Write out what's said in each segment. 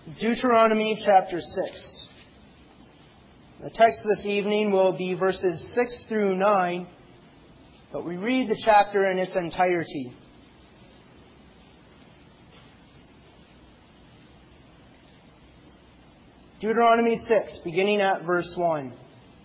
Deuteronomy chapter 6. The text this evening will be verses 6 through 9, but we read the chapter in its entirety. Deuteronomy 6, beginning at verse 1.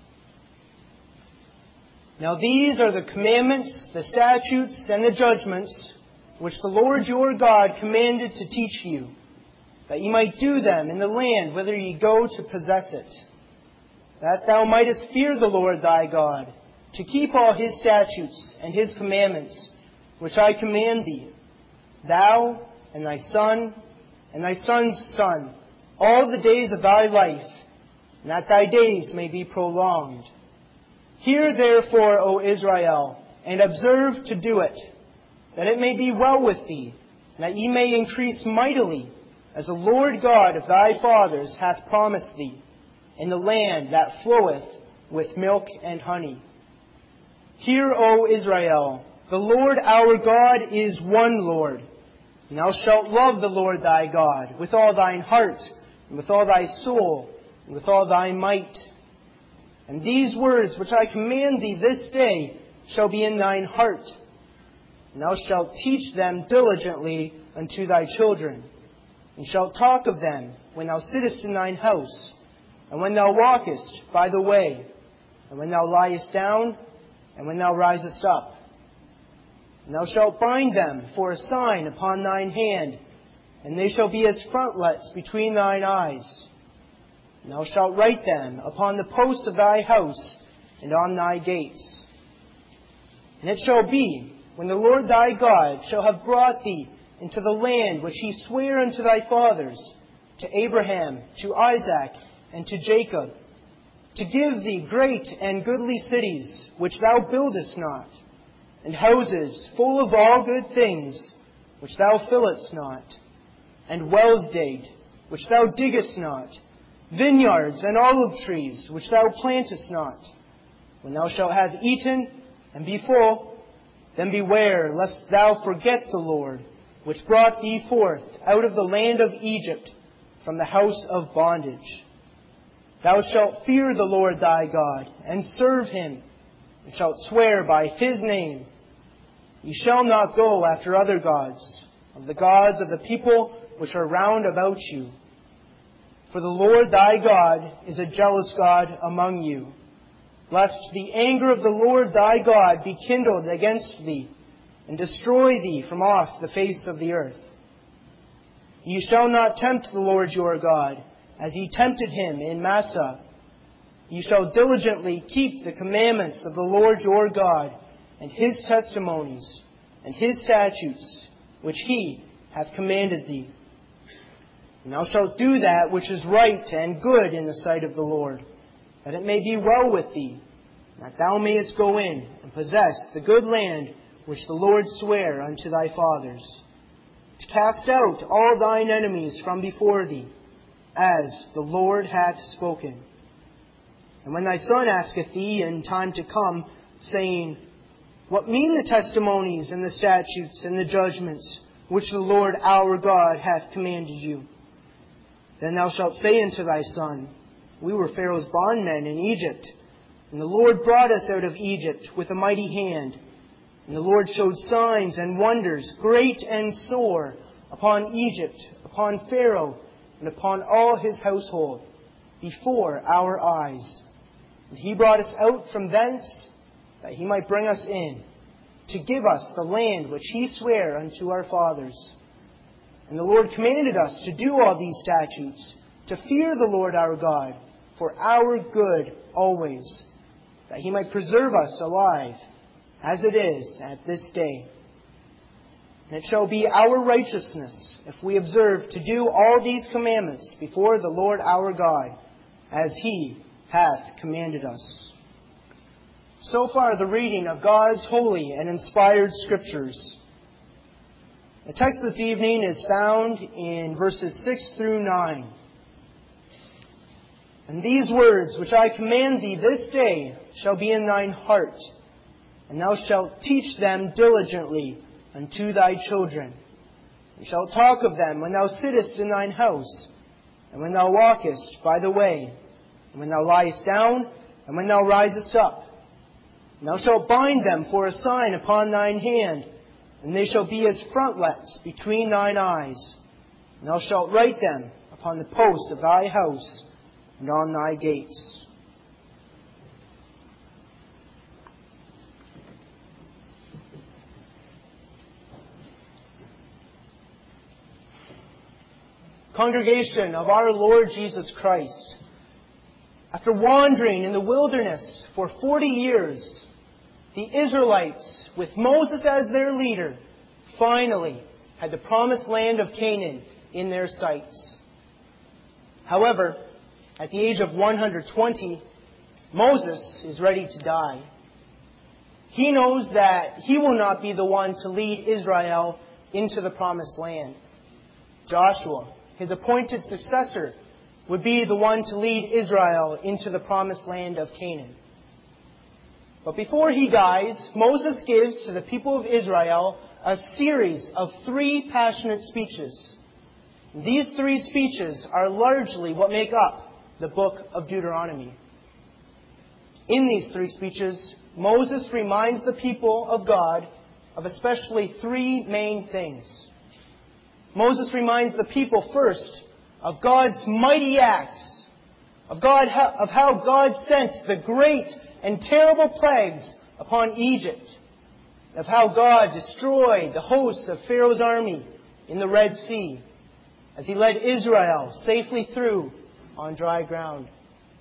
Now these are the commandments, the statutes, and the judgments which the Lord your God commanded to teach you, that ye might do them in the land whither ye go to possess it, that thou mightest fear the Lord thy God, to keep all His statutes and His commandments, which I command thee, thou and thy son and thy son's son, all the days of thy life, and that thy days may be prolonged. Hear therefore, O Israel, and observe to do it, that it may be well with thee, and that ye may increase mightily, as the Lord God of thy fathers hath promised thee, in the land that floweth with milk and honey. Hear, O Israel, the Lord our God is one Lord, and thou shalt love the Lord thy God with all thine heart, and with all thy soul, and with all thy might. And these words which I command thee this day shall be in thine heart, and thou shalt teach them diligently unto thy children, and shalt talk of them when thou sittest in thine house, and when thou walkest by the way, and when thou liest down, and when thou risest up. And thou shalt bind them for a sign upon thine hand, and they shall be as frontlets between thine eyes. And thou shalt write them upon the posts of thy house and on thy gates. And it shall be, when the Lord thy God shall have brought thee into the land which He sware unto thy fathers, to Abraham, to Isaac, and to Jacob, to give thee great and goodly cities, which thou buildest not, and houses full of all good things, which thou fillest not, and wells digged, which thou diggest not, vineyards and olive trees, which thou plantest not. When thou shalt have eaten and be full, then beware lest thou forget the Lord, which brought thee forth out of the land of Egypt, from the house of bondage. Thou shalt fear the Lord thy God, and serve Him, and shalt swear by His name. Ye shall not go after other gods, of the gods of the people which are round about you. For the Lord thy God is a jealous God among you, lest the anger of the Lord thy God be kindled against thee, and destroy thee from off the face of the earth. Ye shall not tempt the Lord your God, as ye tempted Him in Massah. Ye shall diligently keep the commandments of the Lord your God, and His testimonies, and His statutes, which He hath commanded thee. And thou shalt do that which is right and good in the sight of the Lord, that it may be well with thee, and that thou mayest go in and possess the good land which the Lord sware unto thy fathers, to cast out all thine enemies from before thee, as the Lord hath spoken. And when thy son asketh thee in time to come, saying, What mean the testimonies and the statutes and the judgments which the Lord our God hath commanded you? Then thou shalt say unto thy son, We were Pharaoh's bondmen in Egypt, and the Lord brought us out of Egypt with a mighty hand. And the Lord showed signs and wonders, great and sore, upon Egypt, upon Pharaoh, and upon all his household, before our eyes. And He brought us out from thence, that He might bring us in, to give us the land which He sware unto our fathers. And the Lord commanded us to do all these statutes, to fear the Lord our God, for our good always, that He might preserve us alive, as it is at this day. And it shall be our righteousness, if we observe to do all these commandments before the Lord our God, as He hath commanded us. So far, the reading of God's holy and inspired Scriptures. The text this evening is found in verses 6 through 9. And these words which I command thee this day shall be in thine heart, and thou shalt teach them diligently unto thy children, and shalt talk of them when thou sittest in thine house, and when thou walkest by the way, and when thou liest down, and when thou risest up. And thou shalt bind them for a sign upon thine hand, and they shall be as frontlets between thine eyes. And thou shalt write them upon the posts of thy house and on thy gates. Congregation of our Lord Jesus Christ, after wandering in the wilderness for 40 years, the Israelites, with Moses as their leader, finally had the promised land of Canaan in their sights. However, at the age of 120, Moses is ready to die. He knows that he will not be the one to lead Israel into the promised land. Joshua, his appointed successor, would be the one to lead Israel into the promised land of Canaan. But before he dies, Moses gives to the people of Israel a series of 3 passionate speeches. These 3 speeches are largely what make up the book of Deuteronomy. In these 3 speeches, Moses reminds the people of God of especially 3 main things. Moses reminds the people first of God's mighty acts, of how God sent the great and terrible plagues upon Egypt, of how God destroyed the hosts of Pharaoh's army in the Red Sea as he led Israel safely through on dry ground.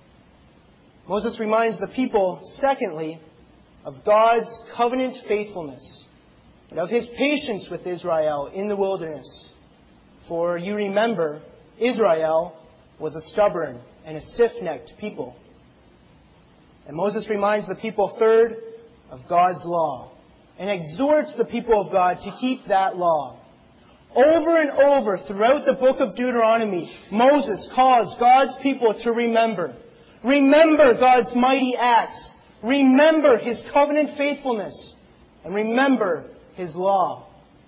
Moses reminds the people, secondly, of God's covenant faithfulness and of his patience with Israel in the wilderness. For you remember, Israel was a stubborn and a stiff-necked people. And Moses reminds the people, third, of God's law and exhorts the people of God to keep that law. Over and over throughout the book of Deuteronomy, Moses calls God's people to remember. Remember God's mighty acts. Remember His covenant faithfulness. And remember His law.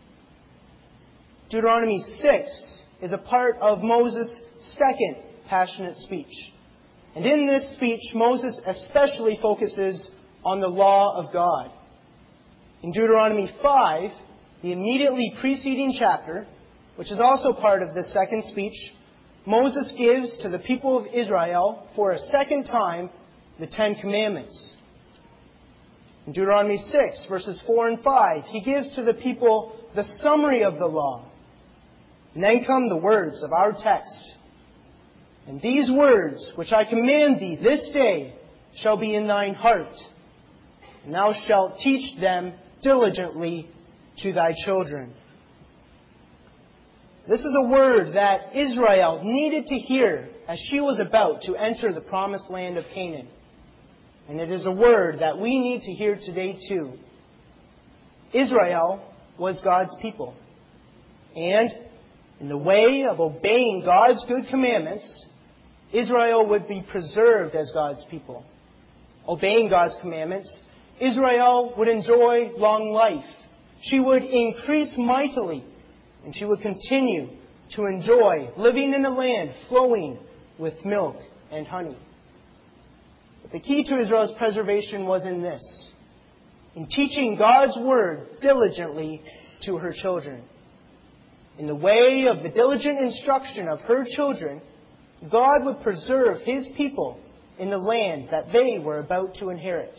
Deuteronomy 6 is a part of Moses' second passionate speech. And in this speech, Moses especially focuses on the law of God. In Deuteronomy 5, the immediately preceding chapter, which is also part of this second speech, Moses gives to the people of Israel for a second time the 10 Commandments. In Deuteronomy 6, verses 4 and 5, he gives to the people the summary of the law. And then come the words of our text. And these words, which I command thee this day, shall be in thine heart, and thou shalt teach them diligently to thy children. This is a word that Israel needed to hear as she was about to enter the promised land of Canaan. And it is a word that we need to hear today too. Israel was God's people. And in the way of obeying God's good commandments, Israel would be preserved as God's people. Obeying God's commandments, Israel would enjoy long life. She would increase mightily, and she would continue to enjoy living in a land flowing with milk and honey. But the key to Israel's preservation was in this: in teaching God's word diligently to her children. In the way of the diligent instruction of her children, God would preserve His people in the land that they were about to inherit.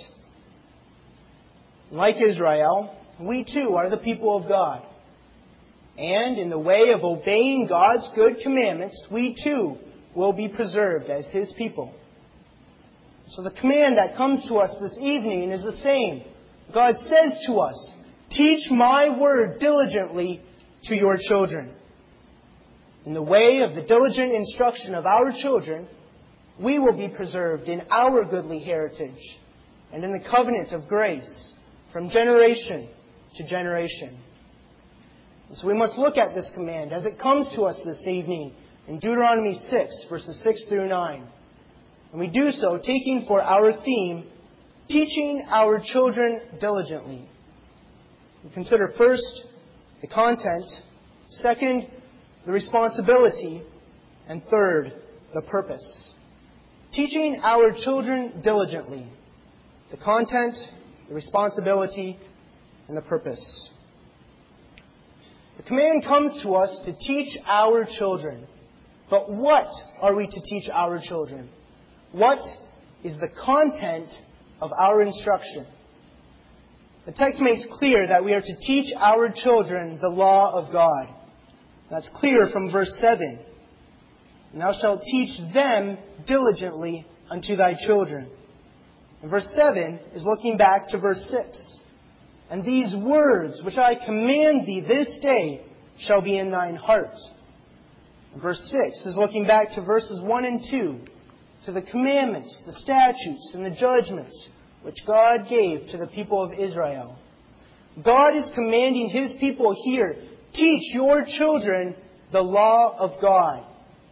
Like Israel, we too are the people of God. And in the way of obeying God's good commandments, we too will be preserved as His people. So the command that comes to us this evening is the same. God says to us, "Teach my word diligently to your children." In the way of the diligent instruction of our children, we will be preserved in our goodly heritage and in the covenant of grace from generation to generation. And so we must look at this command as it comes to us this evening in Deuteronomy 6, verses 6 through 9. And we do so taking for our theme, teaching our children diligently. We consider first the content, second, the responsibility, And third, the purpose. Teaching our children diligently. The content, the responsibility, and the purpose. The command comes to us to teach our children. But what are we to teach our children? What is the content of our instruction? The text makes clear that we are to teach our children the law of God. That's clear from verse 7. And thou shalt teach them diligently unto thy children. And verse 7 is looking back to verse 6. And these words which I command thee this day shall be in thine heart. And verse 6 is looking back to verses 1 and 2, to the commandments, the statutes, and the judgments which God gave to the people of Israel. God is commanding His people here, teach your children the law of God.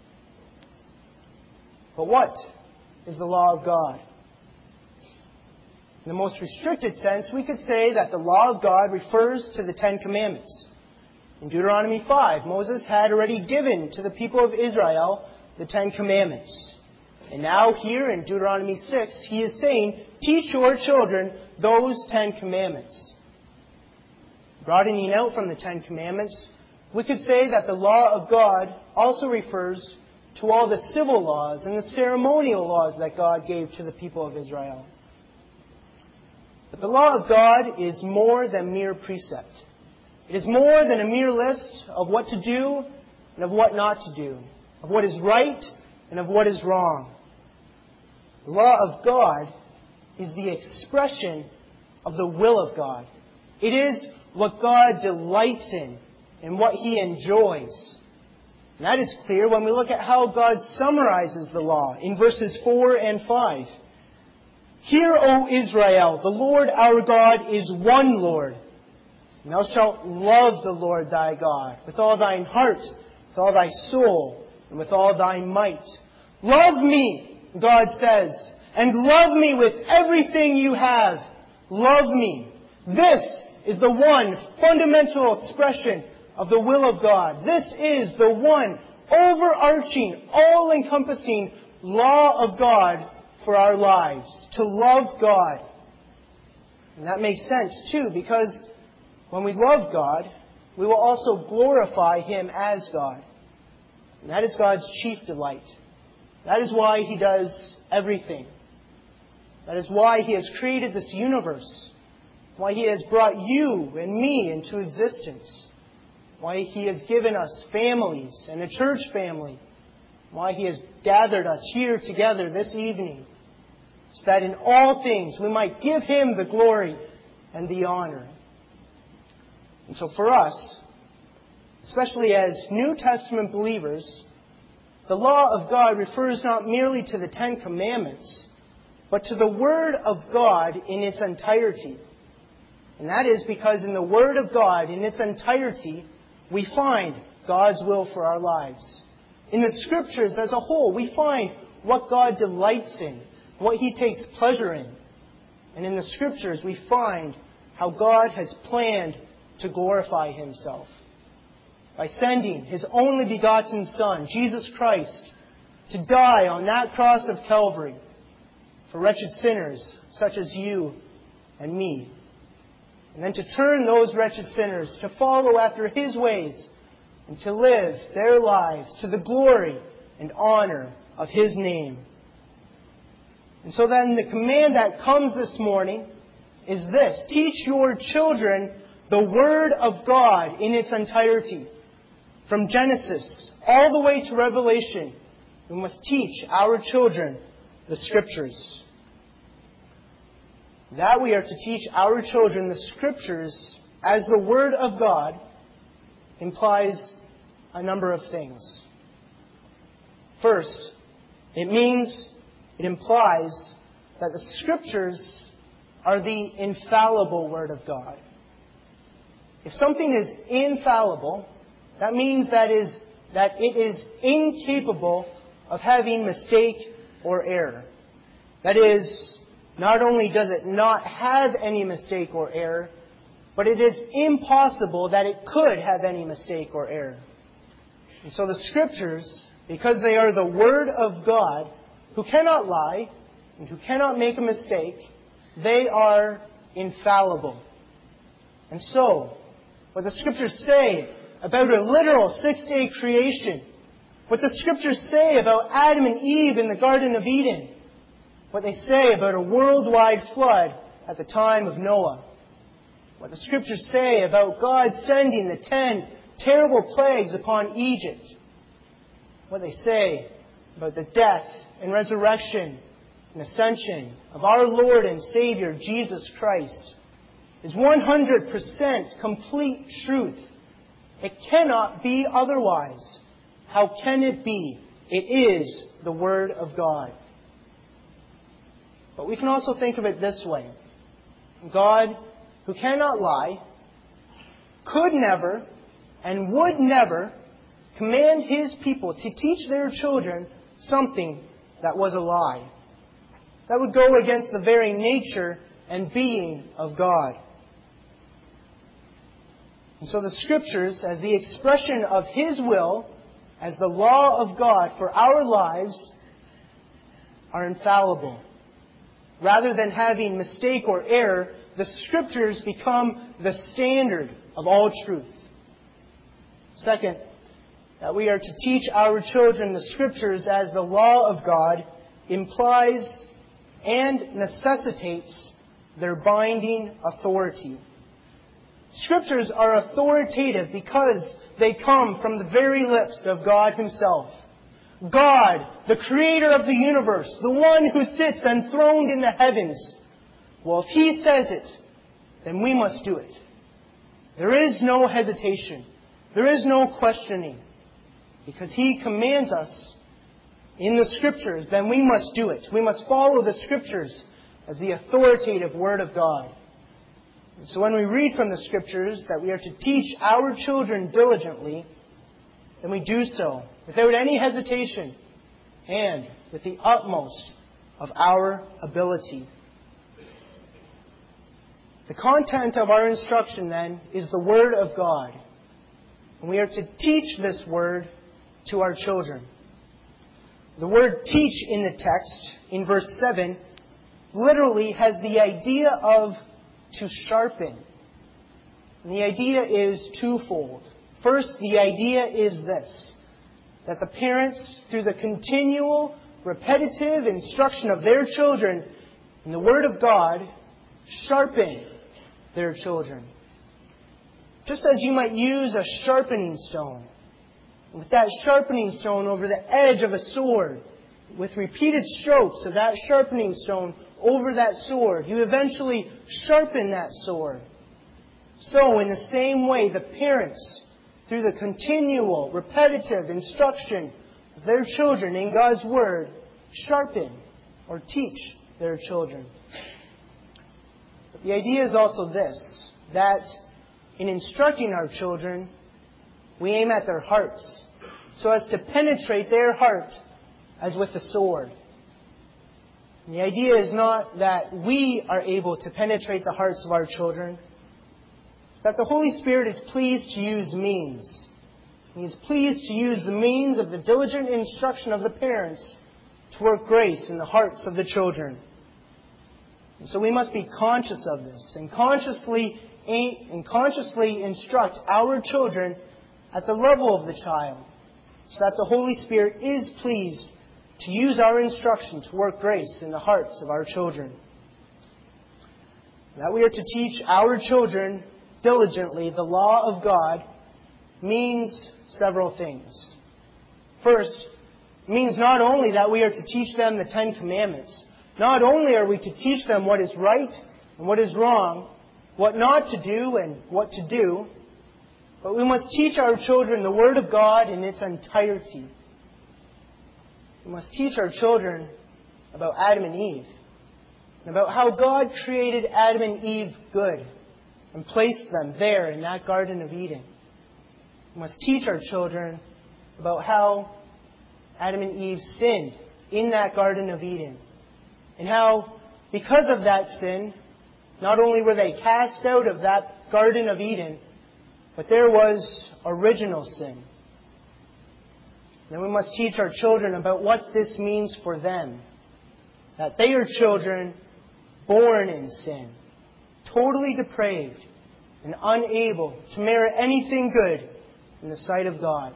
But what is the law of God? In the most restricted sense, we could say that the law of God refers to the Ten Commandments. In Deuteronomy 5, Moses had already given to the people of Israel the Ten Commandments. And now here in Deuteronomy 6, he is saying, teach your children those 10 commandments. Broadening out from the 10 commandments, we could say that the law of God also refers to all the civil laws and the ceremonial laws that God gave to the people of Israel. But the law of God is more than mere precept. It is more than a mere list of what to do and of what not to do, of what is right and of what is wrong. The law of God is the expression of the will of God. It is what God delights in and what He enjoys. And that is clear when we look at how God summarizes the law in verses 4 and 5. Hear, O Israel, the Lord our God is one Lord. And thou shalt love the Lord thy God with all thine heart, with all thy soul, and with all thy might. Love me, God says, and love me with everything you have. Love me. This is the one fundamental expression of the will of God. This is the one overarching, all-encompassing law of God for our lives. To love God. And that makes sense too, because when we love God, we will also glorify Him as God. And that is God's chief delight. That is why He does everything. That is why He has created this universe. Why He has brought you and me into existence. Why He has given us families and a church family. Why He has gathered us here together this evening. So that in all things we might give Him the glory and the honor. And so for us, especially as New Testament believers, the law of God refers not merely to the Ten Commandments, but to the Word of God in its entirety. And that is because in the Word of God in its entirety, we find God's will for our lives. In the Scriptures as a whole, we find what God delights in, what He takes pleasure in. And in the Scriptures, we find how God has planned to glorify Himself by sending His only begotten Son, Jesus Christ, to die on that cross of Calvary for wretched sinners such as you and me. And then to turn those wretched sinners to follow after His ways and to live their lives to the glory and honor of His name. And so then the command that comes this morning is this: teach your children the Word of God in its entirety. From Genesis all the way to Revelation, we must teach our children the Scriptures. That we are to teach our children the Scriptures as the Word of God implies a number of things. First, it implies that the Scriptures are the infallible Word of God. If something is infallible, that means that it is incapable of having mistake or error. That is, not only does it not have any mistake or error, but it is impossible that it could have any mistake or error. And so the Scriptures, because they are the Word of God, who cannot lie and who cannot make a mistake, they are infallible. And so, what the Scriptures say about a literal six-day creation, what the Scriptures say about Adam and Eve in the Garden of Eden, what they say about a worldwide flood at the time of Noah, what the Scriptures say about God sending the 10 terrible plagues upon Egypt, what they say about the death and resurrection and ascension of our Lord and Savior, Jesus Christ, is 100% complete truth. It cannot be otherwise. How can it be? It is the Word of God. But we can also think of it this way. God, who cannot lie, could never and would never command His people to teach their children something that was a lie. That would go against the very nature and being of God. And so the Scriptures, as the expression of His will, as the law of God for our lives, are infallible. Rather than having mistake or error, the Scriptures become the standard of all truth. Second, that we are to teach our children the Scriptures as the law of God implies and necessitates their binding authority. Scriptures are authoritative because they come from the very lips of God Himself. God, the Creator of the universe, the one who sits enthroned in the heavens. Well, if He says it, then we must do it. There is no hesitation. There is no questioning. Because He commands us in the Scriptures, then we must do it. We must follow the Scriptures as the authoritative Word of God. And so when we read from the Scriptures that we are to teach our children diligently, then we do so without any hesitation and with the utmost of our ability. The content of our instruction, then, is the Word of God. And we are to teach this Word to our children. The word teach in the text, in verse 7, literally has the idea of to sharpen. And the idea is twofold. First, the idea is this, that the parents, through the continual, repetitive instruction of their children in the Word of God, sharpen their children. Just as you might use a sharpening stone. With that sharpening stone over the edge of a sword, with repeated strokes of that sharpening stone over that sword, you eventually sharpen that sword. So, in the same way, the parents, through the continual, repetitive instruction of their children in God's Word, sharpen or teach their children. But the idea is also this, that in instructing our children, we aim at their hearts, so as to penetrate their heart as with a sword. And the idea is not that we are able to penetrate the hearts of our children, that the Holy Spirit is pleased to use means. He is pleased to use the means of the diligent instruction of the parents to work grace in the hearts of the children. And so we must be conscious of this and consciously instruct our children at the level of the child, so that the Holy Spirit is pleased to use our instruction to work grace in the hearts of our children. That we are to teach our children diligently the law of God means several things. First, it means not only that we are to teach them the 10 Commandments, not only are we to teach them what is right and what is wrong, what not to do and what to do, but we must teach our children the Word of God in its entirety. We must teach our children about Adam and Eve, and about how God created Adam and Eve good and placed them there in that Garden of Eden. We must teach our children about how Adam and Eve sinned in that Garden of Eden, and how, because of that sin, not only were they cast out of that Garden of Eden, but there was original sin. Then we must teach our children about what this means for them. That they are children born in sin, totally depraved, and unable to merit anything good in the sight of God.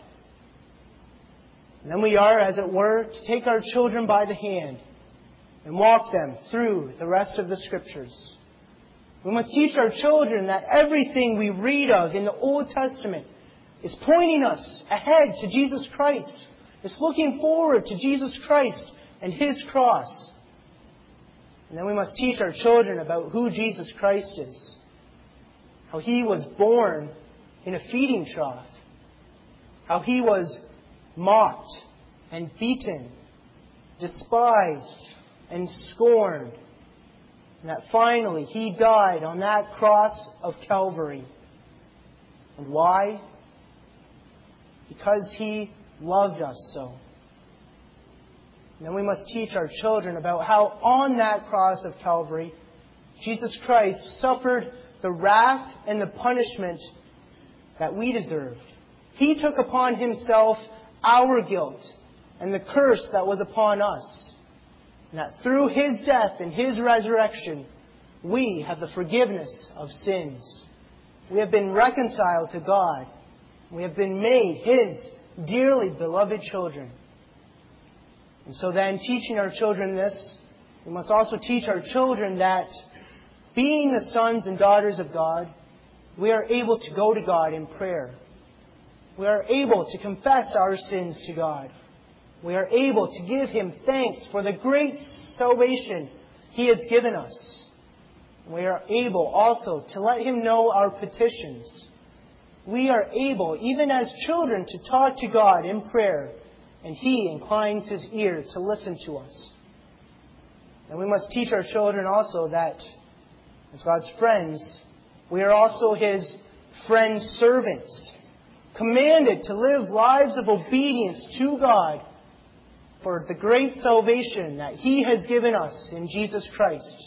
And then we are, as it were, to take our children by the hand and walk them through the rest of the Scriptures. We must teach our children that everything we read of in the Old Testament is pointing us ahead to Jesus Christ. It's looking forward to Jesus Christ and His cross. And then we must teach our children about who Jesus Christ is. How He was born in a feeding trough. How He was mocked and beaten, despised and scorned. And that finally He died on that cross of Calvary. And why? Because He loved us so. And then we must teach our children about how on that cross of Calvary, Jesus Christ suffered the wrath and the punishment that we deserved. He took upon Himself our guilt and the curse that was upon us. And that through His death and His resurrection, we have the forgiveness of sins. We have been reconciled to God. We have been made His dearly beloved children. And so then, teaching our children this, we must also teach our children that being the sons and daughters of God, we are able to go to God in prayer. We are able to confess our sins to God. We are able to give Him thanks for the great salvation He has given us. We are able also to let Him know our petitions. We are able, even as children, to talk to God in prayer, and He inclines His ear to listen to us. And we must teach our children also that, as God's friends, we are also His friend servants, commanded to live lives of obedience to God for the great salvation that He has given us in Jesus Christ.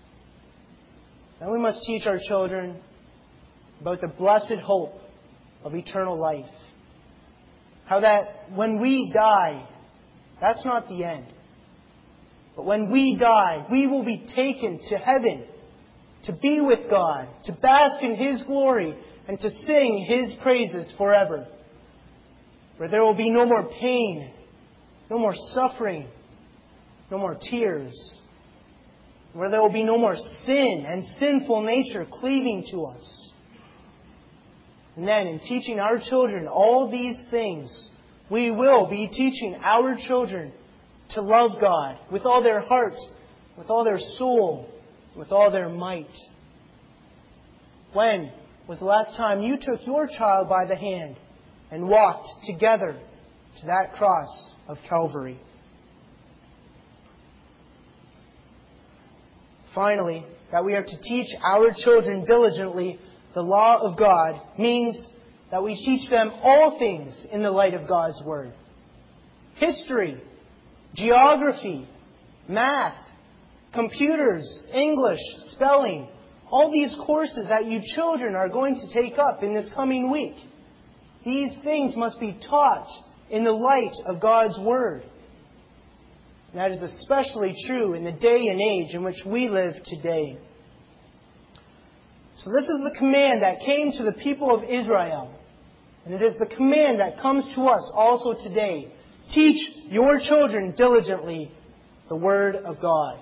And we must teach our children about the blessed hope of eternal life. How that when we die, that's not the end. But when we die, we will be taken to heaven to be with God, to bask in His glory, and to sing His praises forever. Where there will be no more pain, no more suffering, no more tears. Where there will be no more sin and sinful nature cleaving to us. And then, in teaching our children all these things, we will be teaching our children to love God with all their heart, with all their soul, with all their might. When was the last time you took your child by the hand and walked together to that cross of Calvary? Finally, that we are to teach our children diligently the law of God means that we teach them all things in the light of God's Word. History, geography, math, computers, English, spelling, all these courses that you children are going to take up in this coming week. These things must be taught in the light of God's Word. And that is especially true in the day and age in which we live today. So this is the command that came to the people of Israel. And it is the command that comes to us also today. Teach your children diligently the Word of God.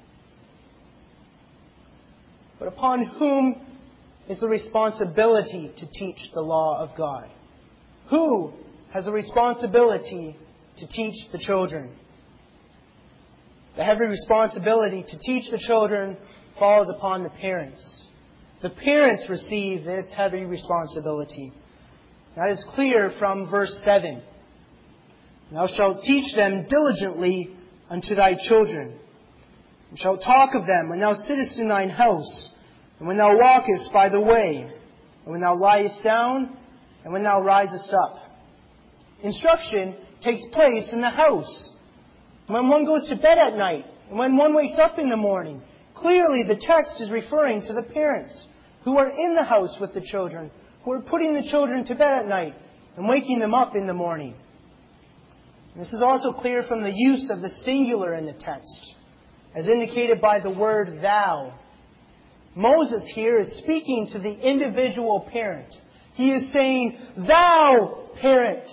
But upon whom is the responsibility to teach the law of God? Who has a responsibility to teach the children? The heavy responsibility to teach the children falls upon the parents. The parents receive this heavy responsibility. That is clear from verse 7. Thou shalt teach them diligently unto thy children, and shalt talk of them when thou sittest in thine house, and when thou walkest by the way, and when thou liest down, and when thou risest up. Instruction takes place in the house. When one goes to bed at night, and when one wakes up in the morning, clearly the text is referring to the parents who are in the house with the children, who are putting the children to bed at night and waking them up in the morning. This is also clear from the use of the singular in the text, as indicated by the word thou. Moses here is speaking to the individual parent. He is saying, thou parent,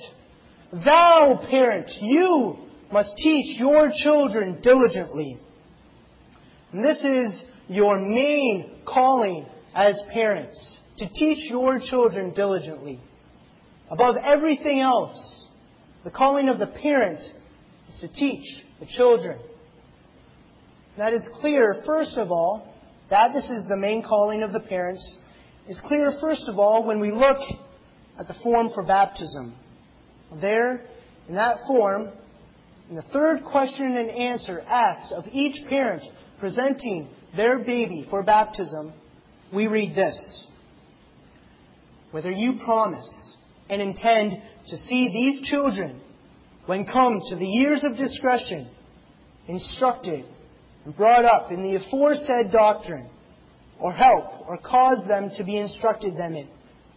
you must teach your children diligently. And this is your main calling as parents, to teach your children diligently. Above everything else, the calling of the parent is to teach the children. That is clear, first of all, that this is the main calling of the parents, is clear, first of all, when we look at the form for baptism. There, in that form, in the third question and answer asked of each parent presenting their baby for baptism, we read this: whether you promise and intend to see these children, when come to the years of discretion, instructed and brought up in the aforesaid doctrine, or help or cause them to be instructed therein,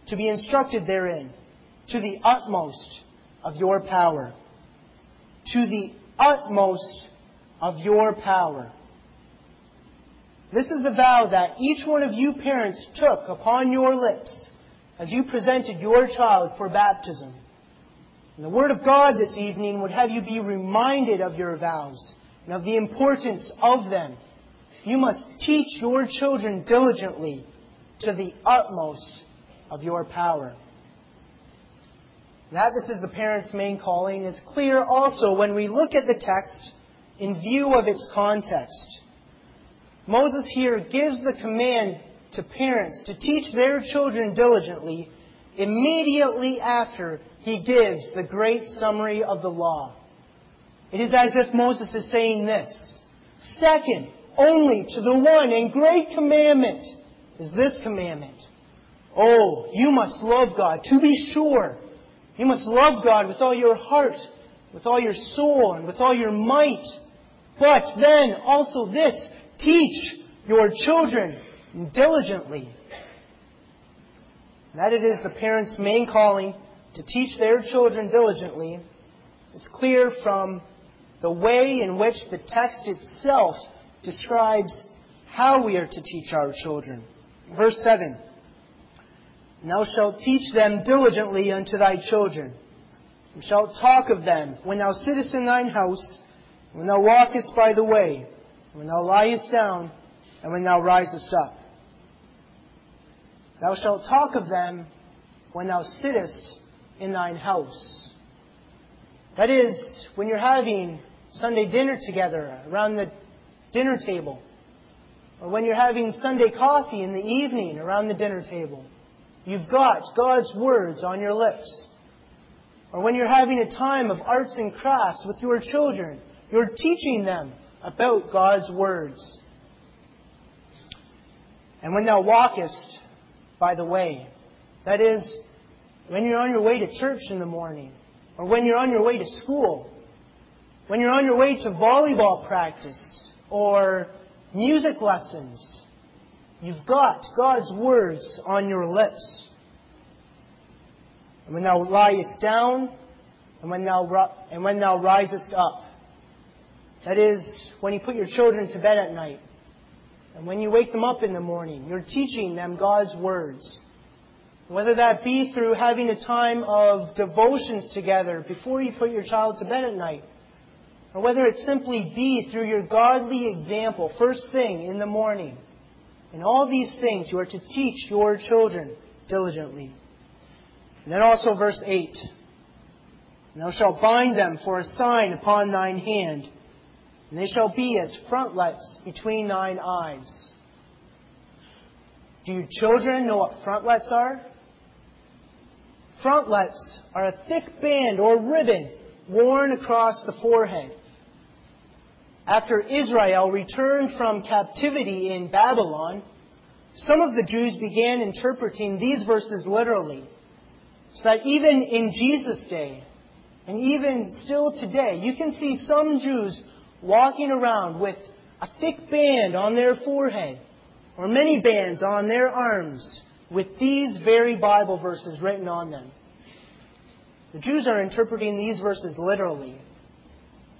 to the utmost of your power. To the utmost of your power. This is the vow that each one of you parents took upon your lips as you presented your child for baptism. And the Word of God this evening would have you be reminded of your vows and of the importance of them. You must teach your children diligently to the utmost of your power. That this is the parent's main calling is clear also when we look at the text in view of its context. Moses here gives the command to parents to teach their children diligently immediately after he gives the great summary of the law. It is as if Moses is saying this: second only to the one and great commandment is this commandment. Oh, you must love God, to be sure. You must love God with all your heart, with all your soul, and with all your might. But then also this: teach your children diligently. That it is the parents' main calling to teach their children diligently is clear from the way in which the text itself describes how we are to teach our children. Verse 7. And thou shalt teach them diligently unto thy children, and shalt talk of them when thou sittest in thine house, when thou walkest by the way, when thou liest down, and when thou risest up. Thou shalt talk of them when thou sittest in thine house. That is, when you're having Sunday dinner together around the dinner table, or when you're having Sunday coffee in the evening around the dinner table. You've got God's words on your lips. Or when you're having a time of arts and crafts with your children, you're teaching them about God's words. And when thou walkest by the way, that is, when you're on your way to church in the morning, or when you're on your way to school, when you're on your way to volleyball practice, or music lessons, you've got God's words on your lips. And when thou liest down, and when thou risest up. That is, when you put your children to bed at night. And when you wake them up in the morning, you're teaching them God's words. Whether that be through having a time of devotions together before you put your child to bed at night, or whether it simply be through your godly example first thing in the morning. In all these things you are to teach your children diligently. And then also verse 8. And thou shalt bind them for a sign upon thine hand, and they shall be as frontlets between thine eyes. Do your children know what frontlets are? Frontlets are a thick band or ribbon worn across the forehead. After Israel returned from captivity in Babylon, some of the Jews began interpreting these verses literally. So that even in Jesus' day, and even still today, you can see some Jews walking around with a thick band on their forehead, or many bands on their arms, with these very Bible verses written on them. The Jews are interpreting these verses literally.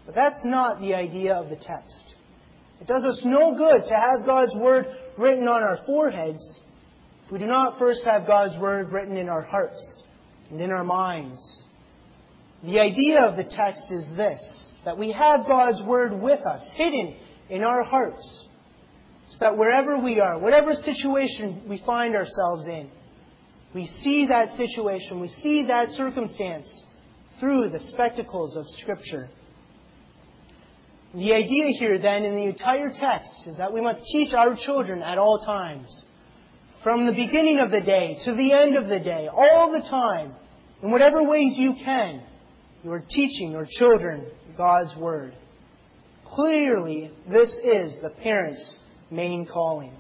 But that's not the idea of the text. It does us no good to have God's Word written on our foreheads if we do not first have God's Word written in our hearts and in our minds. The idea of the text is this, that we have God's Word with us, hidden in our hearts, so that wherever we are, whatever situation we find ourselves in, we see that situation, we see that circumstance through the spectacles of Scripture. The idea here then in the entire text is that we must teach our children at all times. From the beginning of the day to the end of the day, all the time, in whatever ways you can, you are teaching your children God's Word. Clearly, this is the parents' main calling.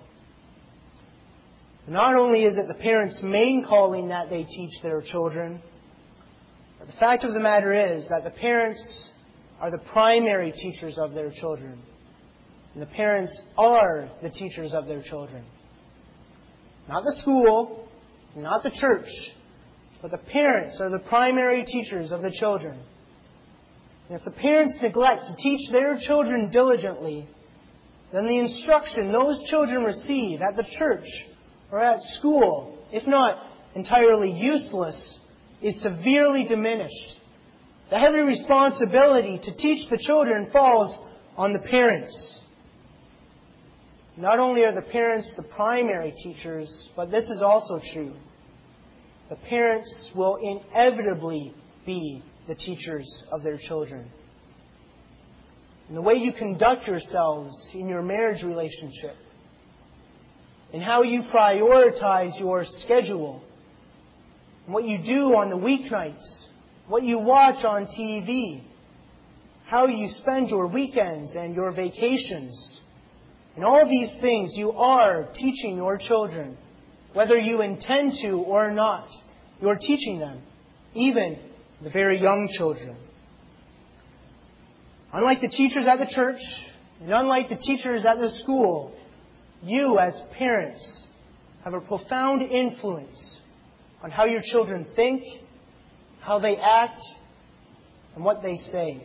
Not only is it the parents' main calling that they teach their children, but the fact of the matter is that the parents are the primary teachers of their children. And the parents are the teachers of their children. Not the school, not the church, but the parents are the primary teachers of the children. And if the parents neglect to teach their children diligently, then the instruction those children receive at the church or at school, if not entirely useless, is severely diminished. The heavy responsibility to teach the children falls on the parents. Not only are the parents the primary teachers, but this is also true. The parents will inevitably be the teachers of their children. In the way you conduct yourselves in your marriage relationship, in how you prioritize your schedule, and what you do on the weeknights, what you watch on TV, how you spend your weekends and your vacations. And all these things you are teaching your children, whether you intend to or not. You are teaching them, even the very young children. Unlike the teachers at the church, and unlike the teachers at the school, you as parents have a profound influence on how your children think, how they act, and what they say.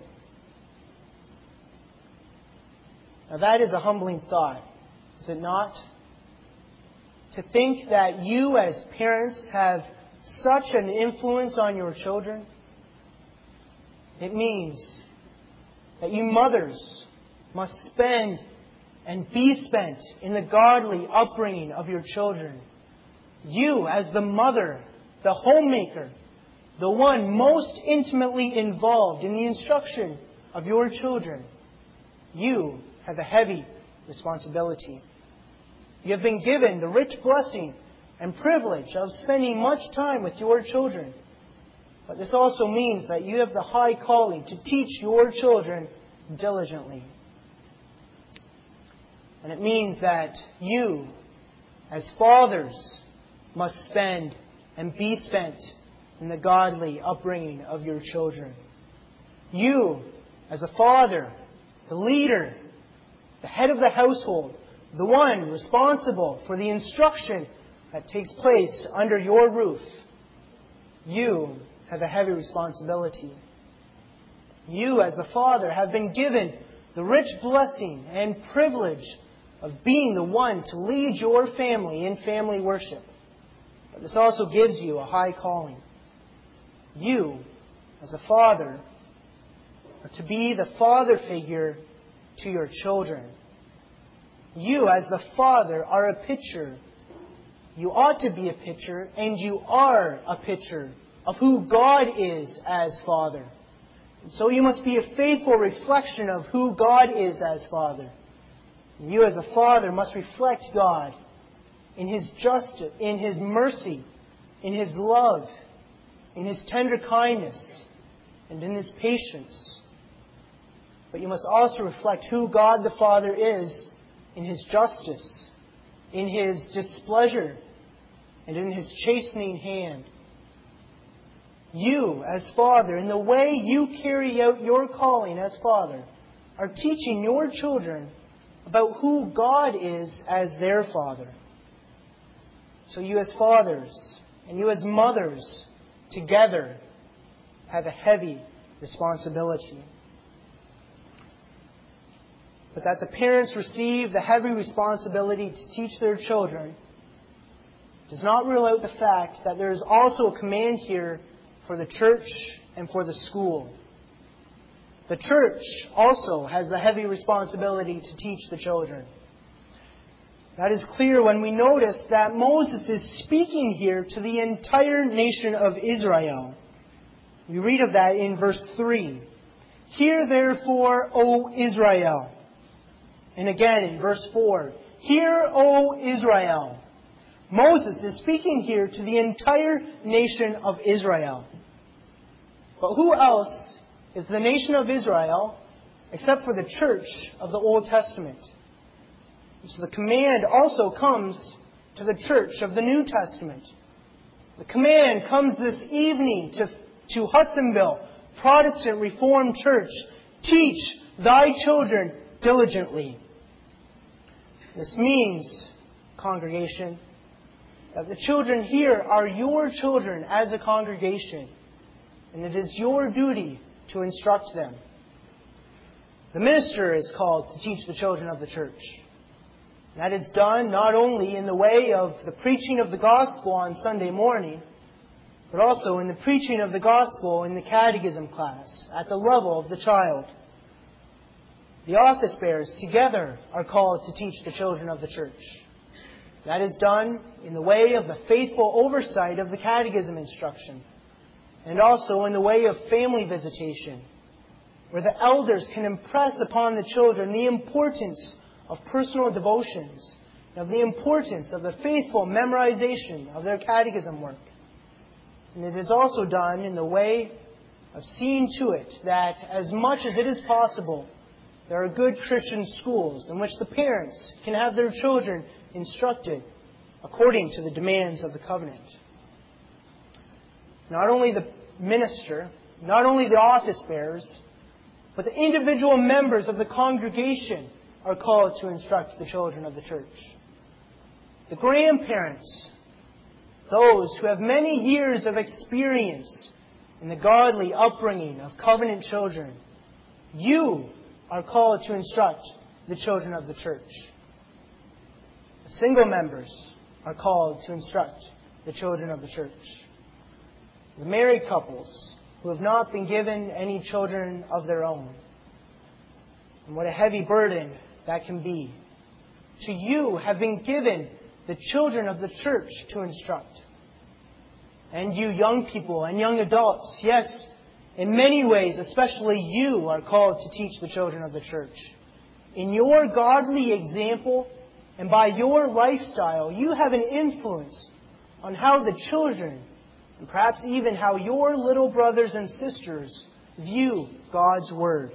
Now that is a humbling thought, is it not? To think that you as parents have such an influence on your children. It means that you mothers must spend and be spent in the godly upbringing of your children. You as the mother, the homemaker, the one most intimately involved in the instruction of your children, you have a heavy responsibility. You have been given the rich blessing and privilege of spending much time with your children. But this also means that you have the high calling to teach your children diligently. And it means that you, as fathers, must spend and be spent in the godly upbringing of your children. You, as a father, the leader, the head of the household, the one responsible for the instruction that takes place under your roof, you have a heavy responsibility. You, as a father, have been given the rich blessing and privilege of being the one to lead your family in family worship. But this also gives you a high calling. You, as a father, are to be the father figure to your children. You, as the father, are a picture. You ought to be a picture, and you are a picture of who God is as Father. And so you must be a faithful reflection of who God is as Father. And you, as a father, must reflect God in His justice, in His mercy, in His love, in His tender kindness, and in His patience. But you must also reflect who God the Father is in His justice, in His displeasure, and in His chastening hand. You, as Father, in the way you carry out your calling as Father, are teaching your children about who God is as their Father. So you as fathers and you as mothers together have a heavy responsibility. but that the parents receive the heavy responsibility to teach their children does not rule out the fact that there is also a command here for the church and for the school. The church also has the heavy responsibility to teach the children. That is clear when we notice that Moses is speaking here to the entire nation of Israel. We read of that in verse 3. Hear therefore, O Israel. And again in verse 4. Hear, O Israel. Moses is speaking here to the entire nation of Israel. But who else is the nation of Israel except for the church of the Old Testament? So the command also comes to the church of the New Testament. The command comes this evening to Hudsonville Protestant Reformed Church. Teach thy children diligently. This means, congregation, that the children here are your children as a congregation, and it is your duty to instruct them. The minister is called to teach the children of the church. That is done not only in the way of the preaching of the gospel on Sunday morning, but also in the preaching of the gospel in the catechism class at the level of the child. The office bearers together are called to teach the children of the church. That is done in the way of the faithful oversight of the catechism instruction, and also in the way of family visitation, where the elders can impress upon the children the importance of personal devotions, of the importance of the faithful memorization of their catechism work. And it is also done in the way of seeing to it that as much as it is possible, there are good Christian schools in which the parents can have their children instructed according to the demands of the covenant. Not only the minister, not only the office bearers, but the individual members of the congregation are called to instruct the children of the church. The grandparents, those who have many years of experience in the godly upbringing of covenant children, you are called to instruct the children of the church. The single members are called to instruct the children of the church. The married couples who have not been given any children of their own. And what a heavy burden that can be. To you have been given the children of the church to instruct. And you young people and young adults, yes, in many ways, especially you are called to teach the children of the church. In your godly example and by your lifestyle, you have an influence on how the children, and perhaps even how your little brothers and sisters, view God's Word.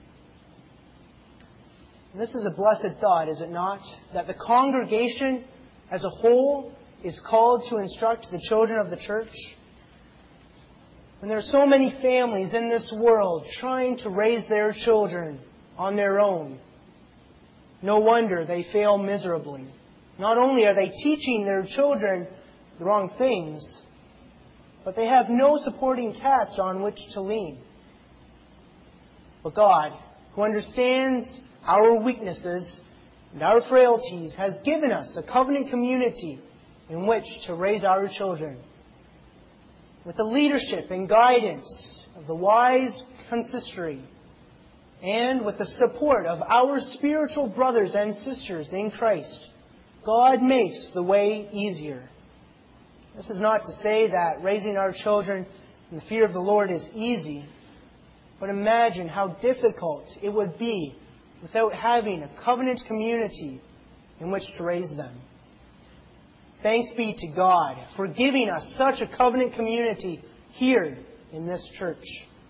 And this is a blessed thought, is it not? That the congregation as a whole is called to instruct the children of the church. When there are so many families in this world trying to raise their children on their own, no wonder they fail miserably. Not only are they teaching their children the wrong things, but they have no supporting cast on which to lean. But God, who understands our weaknesses and our frailties, has given us a covenant community in which to raise our children. With the leadership and guidance of the wise consistory, and with the support of our spiritual brothers and sisters in Christ, God makes the way easier. This is not to say that raising our children in the fear of the Lord is easy, but imagine how difficult it would be without having a covenant community in which to raise them. Thanks be to God for giving us such a covenant community here in this church.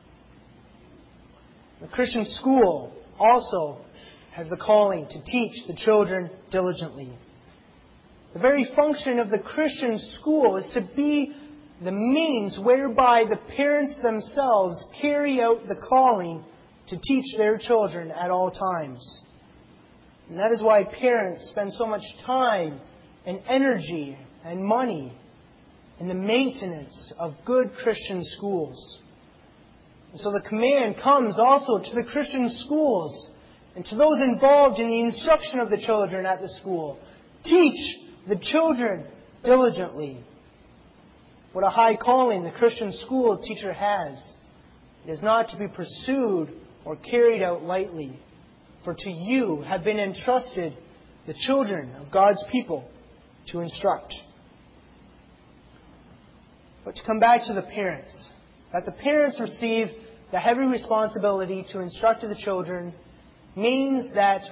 The Christian school also has the calling to teach the children diligently. The very function of the Christian school is to be the means whereby the parents themselves carry out the calling to teach their children at all times. And that is why parents spend so much time and energy and money in the maintenance of good Christian schools. And so the command comes also to the Christian schools And to those involved in the instruction of the children at the school, teach the children diligently. What a high calling the Christian school teacher has. It is not to be pursued or carried out lightly. For to you have been entrusted the children of God's people to instruct. But to come back to the parents, that the parents receive the heavy responsibility to instruct the children means that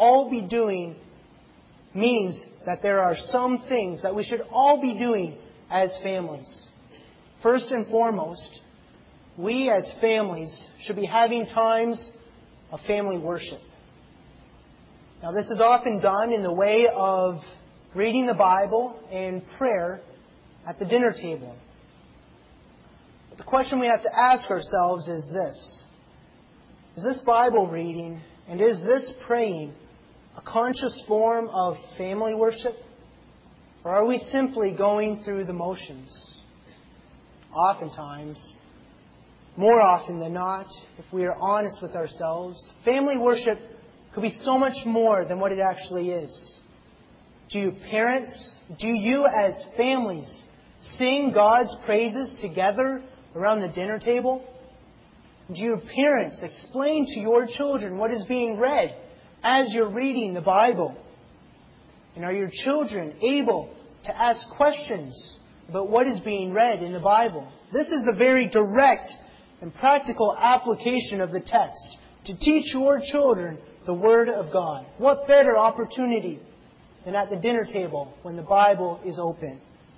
there are some things that we should all be doing as families. First and foremost, we as families should be having times of family worship. Now, this is often done in the way of reading the Bible and prayer at the dinner table. But the question we have to ask ourselves is this: is this Bible reading and is this praying a conscious form of family worship? Or are we simply going through the motions? Oftentimes, more often than not, if we are honest with ourselves, family worship could be so much more than what it actually is. Do you parents, do you as families sing God's praises together around the dinner table? Do your parents explain to your children what is being read as you're reading the Bible? And are your children able to ask questions about what is being read in the Bible? This is the very direct and practical application of the text, to teach your children the Word of God. What better opportunity than at the dinner table when the Bible is open?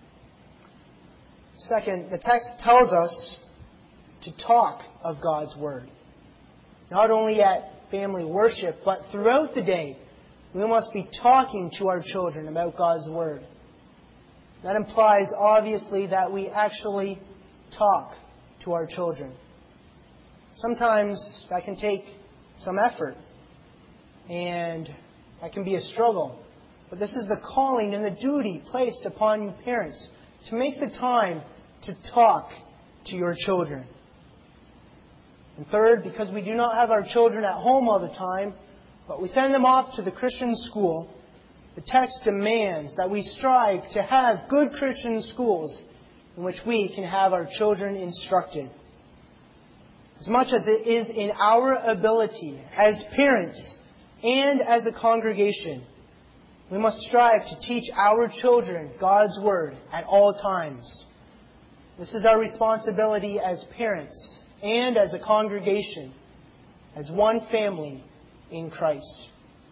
Second, the text tells us to talk of God's Word. Not only at family worship, but throughout the day, we must be talking to our children about God's Word. That implies, obviously, that we actually talk to our children. Sometimes that can take some effort, and that can be a struggle. But this is the calling and the duty placed upon you parents, to make the time to talk to your children. And third, because we do not have our children at home all the time, but we send them off to the Christian school, the text demands that we strive to have good Christian schools in which we can have our children instructed. As much as it is in our ability as parents and as a congregation, we must strive to teach our children God's Word at all times. This is our responsibility as parents and as a congregation, as one family in Christ.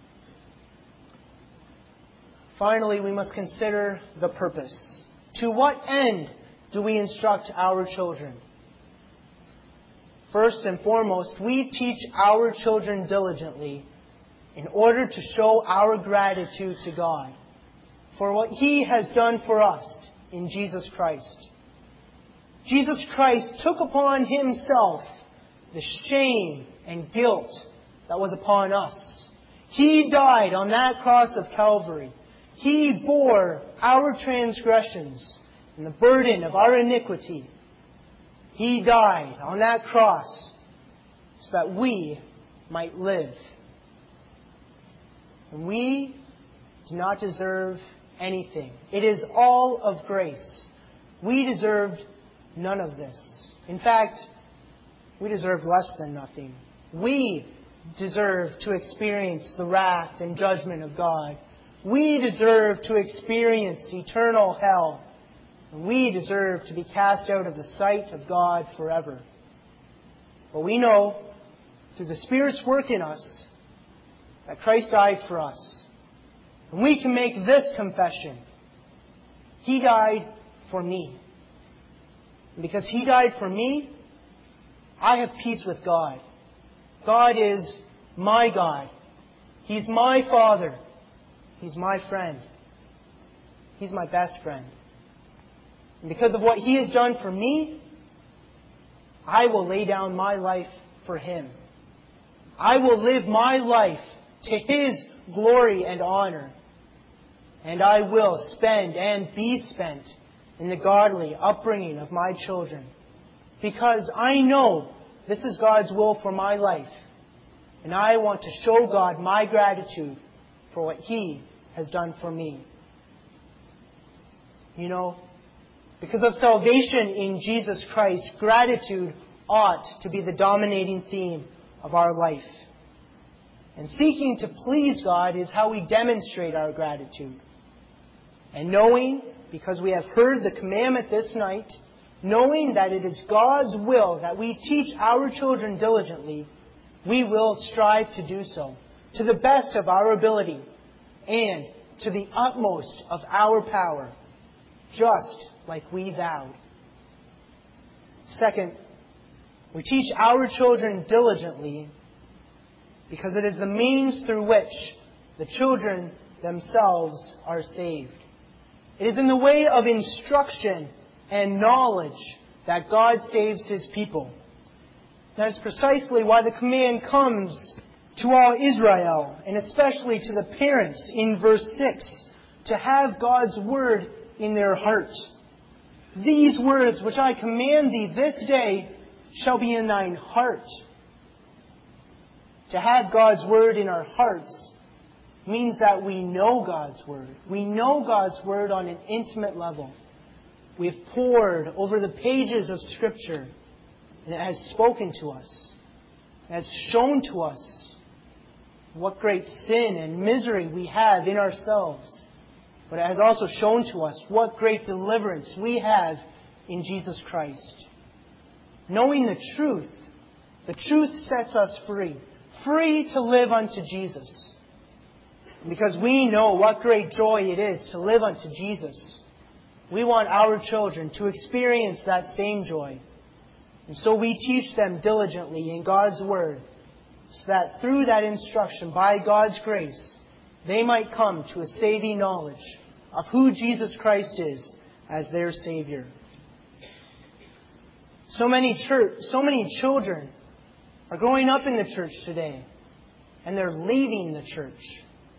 Finally, we must consider the purpose. To what end do we instruct our children? First and foremost, we teach our children diligently in order to show our gratitude to God for what He has done for us in Jesus Christ. Jesus Christ took upon Himself the shame and guilt that was upon us. He died on that cross of Calvary. He bore our transgressions and the burden of our iniquity. He died on that cross so that we might live. And we do not deserve anything. It is all of grace. We deserved none of this. In fact, we deserve less than nothing. We deserve to experience the wrath and judgment of God. We deserve to experience eternal hell. And we deserve to be cast out of the sight of God forever. But we know, through the Spirit's work in us, that Christ died for us. And we can make this confession: He died for me. And because He died for me, I have peace with God. God is my God. He's my Father. He's my friend. He's my best friend. And because of what He has done for me, I will lay down my life for Him. I will live my life to His glory and honor. And I will spend and be spent in the godly upbringing of my children. Because I know this is God's will for my life. And I want to show God my gratitude for what He has done for me. You know, because of salvation in Jesus Christ, gratitude ought to be the dominating theme of our life. And seeking to please God is how we demonstrate our gratitude. And knowing, because we have heard the commandment this night, knowing that it is God's will that we teach our children diligently, we will strive to do so to the best of our ability and to the utmost of our power, just like we vowed. Second, we teach our children diligently because it is the means through which the children themselves are saved. It is in the way of instruction and knowledge that God saves His people. That is precisely why the command comes to all Israel, and especially to the parents in verse 6, to have God's word in their heart. These words which I command thee this day shall be in thine heart. To have God's word in our hearts means that we know God's word. We know God's word on an intimate level. We've pored over the pages of Scripture, and it has spoken to us. It has shown to us what great sin and misery we have in ourselves. But it has also shown to us what great deliverance we have in Jesus Christ. Knowing the truth sets us free. Free to live unto Jesus. Because we know what great joy it is to live unto Jesus, we want our children to experience that same joy. And so we teach them diligently in God's Word, so that through that instruction, by God's grace, they might come to a saving knowledge of who Jesus Christ is as their Savior. So many children are growing up in the church today, and they're leaving the church.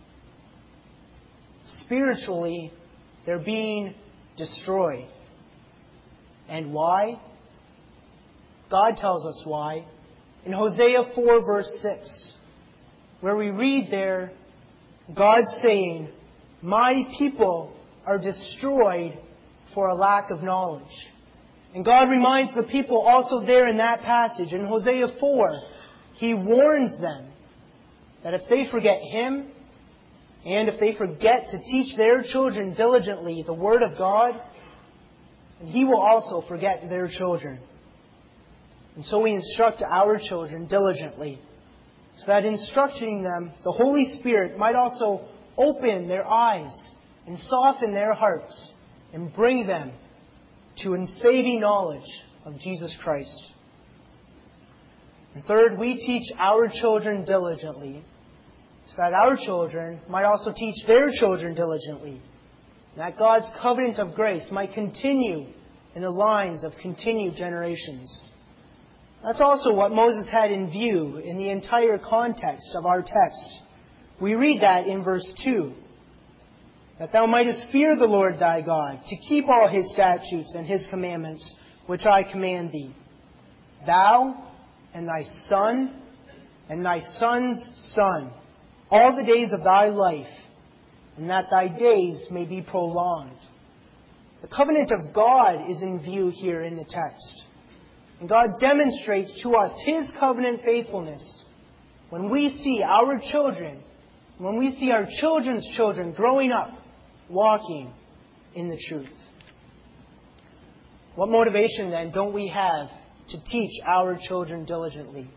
Spiritually, they're being destroyed. And why? God tells us why. In Hosea 4 verse 6, where we read there, God saying, "My people are destroyed for a lack of knowledge." And God reminds the people also there in that passage, in Hosea 4, He warns them that if they forget Him, and if they forget to teach their children diligently the Word of God, He will also forget their children. And so we instruct our children diligently, so that instructing them, the Holy Spirit might also open their eyes and soften their hearts and bring them to a saving knowledge of Jesus Christ. And third, we teach our children diligently, so that our children might also teach their children diligently, that God's covenant of grace might continue in the lines of continued generations. That's also what Moses had in view in the entire context of our text. We read that in verse 2, that thou mightest fear the Lord thy God, to keep all His statutes and His commandments, which I command thee. Thou and thy son and thy son's son, all the days of thy life, and that thy days may be prolonged. The covenant of God is in view here in the text. And God demonstrates to us His covenant faithfulness when we see our children, when we see our children's children growing up, walking in the truth. What motivation then don't we have to teach our children diligently?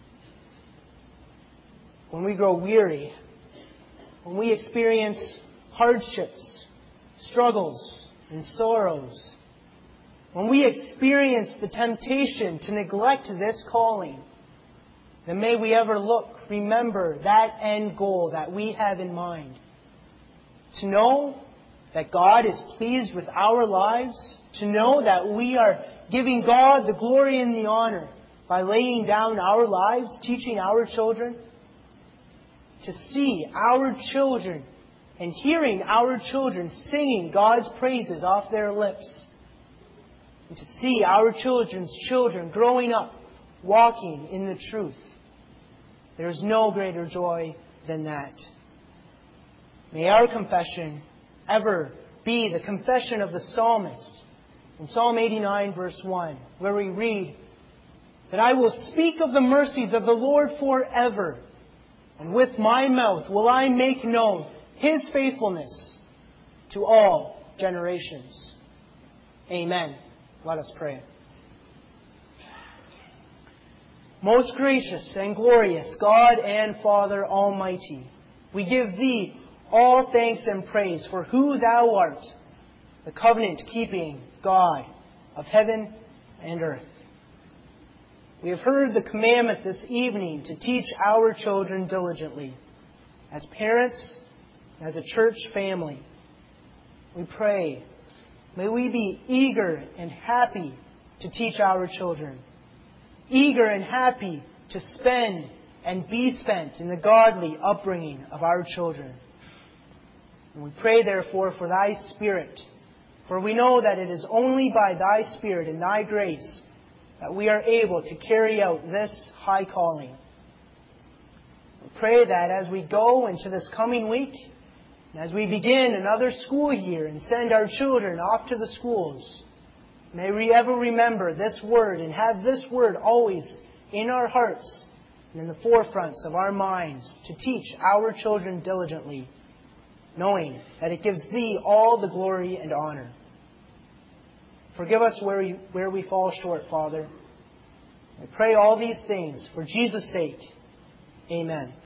When we grow weary, when we experience hardships, struggles, and sorrows, when we experience the temptation to neglect this calling, then may we ever remember that end goal that we have in mind. To know that God is pleased with our lives, to know that we are giving God the glory and the honor by laying down our lives, teaching our children, to see our children and hearing our children singing God's praises off their lips, and to see our children's children growing up, walking in the truth. There is no greater joy than that. May our confession ever be the confession of the psalmist in Psalm 89, verse 1, where we read that I will speak of the mercies of the Lord forever, and with my mouth will I make known His faithfulness to all generations. Amen. Let us pray. Most gracious and glorious God and Father Almighty, we give Thee all thanks and praise for who Thou art, the covenant-keeping God of heaven and earth. We have heard the commandment this evening to teach our children diligently, as parents, as a church family. We pray, may we be eager and happy to teach our children, eager and happy to spend and be spent in the godly upbringing of our children. And we pray, therefore, for Thy Spirit, for we know that it is only by Thy Spirit and Thy grace that we are able to carry out this high calling. We pray that as we go into this coming week, and as we begin another school year and send our children off to the schools, may we ever remember this word and have this word always in our hearts and in the forefronts of our minds to teach our children diligently, knowing that it gives Thee all the glory and honor. Forgive us where we fall short, Father. I pray all these things for Jesus' sake. Amen.